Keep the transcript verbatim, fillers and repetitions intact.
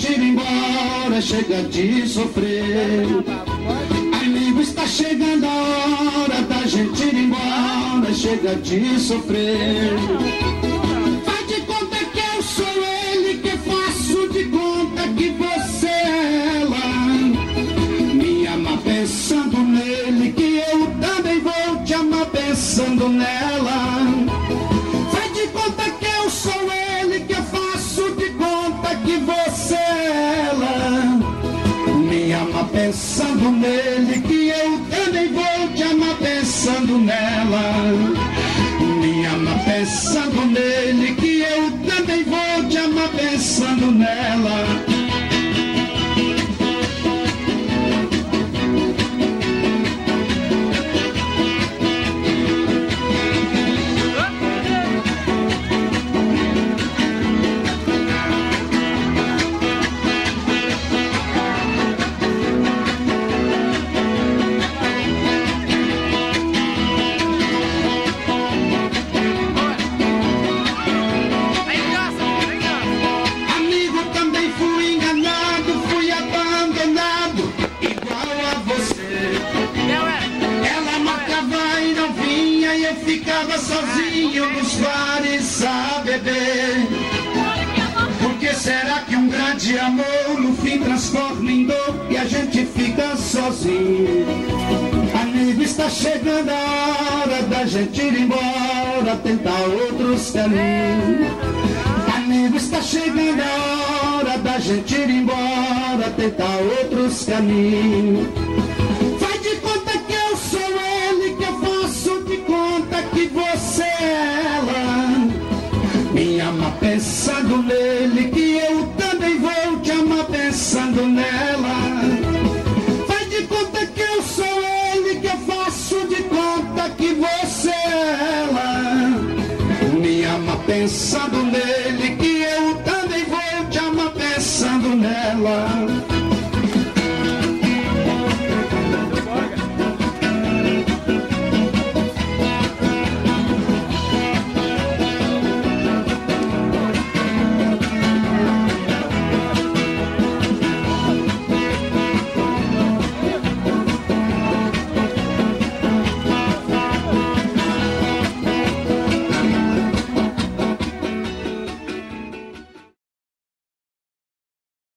gente ir embora, chega de sofrer. Amigo, está chegando a hora da gente ir embora, chega de sofrer. Faz de conta que eu sou ele, que faço de conta que você é ela. Me ama pensando nele, que eu também vou te amar pensando nela. Faz de conta que eu sou ele, que eu faço de conta que você é ela. Me ama pensando nele, que eu também vou te amar pensando nela. Me ama pensando nele, que eu também vou te amar pensando nela. Ficava sozinho nos bares a beber. Por que será que um grande amor no fim transforma em dor e a gente fica sozinho? Amigo, está chegando a hora da gente ir embora, tentar outros caminhos. Amigo, está chegando a hora da gente ir embora, tentar outros caminhos. Faz de conta que eu sou ele, que eu faço de conta que você é ela. Me ama pensando nele, que eu também vou te amar pensando nela. Faz de conta que eu sou ele, que eu faço de conta que você é ela. Me ama pensando nele, que eu também vou te amar pensando nela.